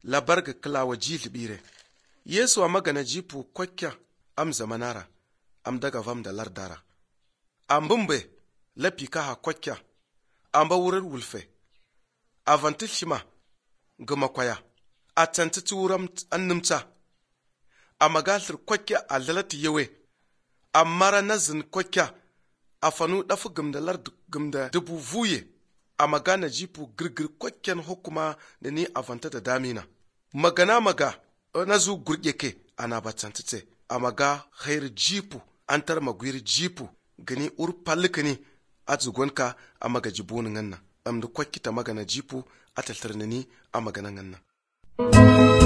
labarga kilawa jilbire Yesu a magana jipu kwakya am zamanara am daga vam da lardara am bumbe lapi ka ha kwakya am ba wurar wulfe a vantil shima gama kwaya a tantati wuram annumta a magaltar kwakya a lalata yawe a mara nazin kwakya a fanu dafi gumda dubu vuye a magana jipu girgir kwakyan hukuma da ni a vanta da damina magana maga na zu gurgeke ana batantite a maga khair jipu antar magwir jipu gani ur pallikani a zugonka a maga jibunin ganna am da kwakkita magana jipu a taltarnani a magana ganna